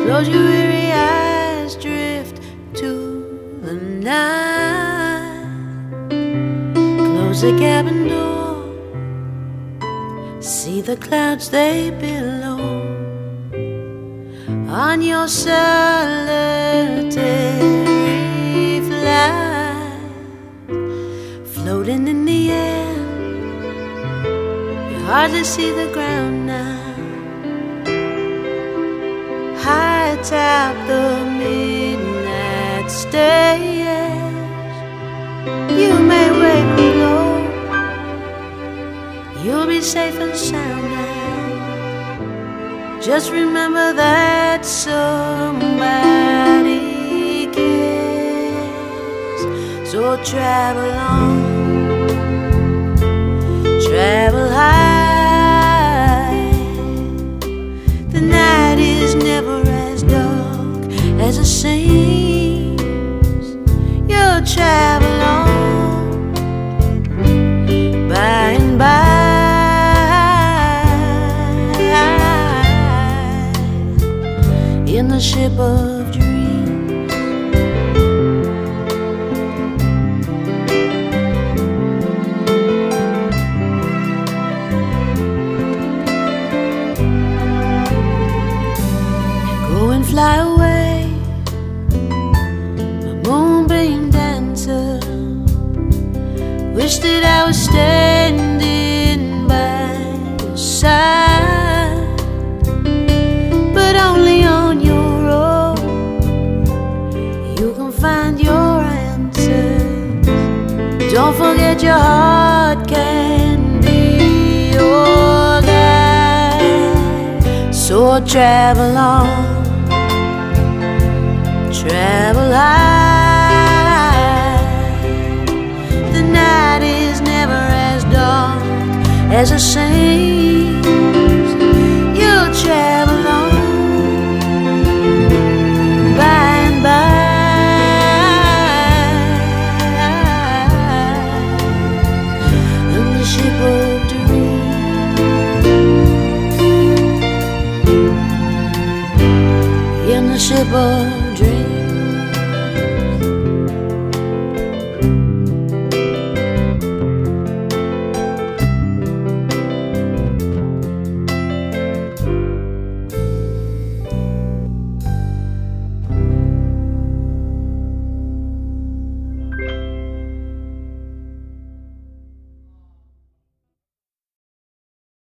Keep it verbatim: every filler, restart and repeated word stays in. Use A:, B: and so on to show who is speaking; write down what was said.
A: Close your weary eyes, drift to the night. Close the cabin door, see the clouds they billow on your solitary flight. Floating in the air, you hardly see the ground now. High atop the midnight stairs, you may wait below. You'll be safe and sound now. Just remember that somebody cares. So travel on, travel high. The night is never as dark as it seems. You'll travel on, by and by, in the ship of dreams. Go and fly away, my moonbeam dancer. Wish that I was standing by your side, but only on your own you can find your answers. Don't forget your heart can be your guide. So travel on, travel high. The night is never as dark as it seems. You'll travel on, by and by, in the ship of dreams, in the ship of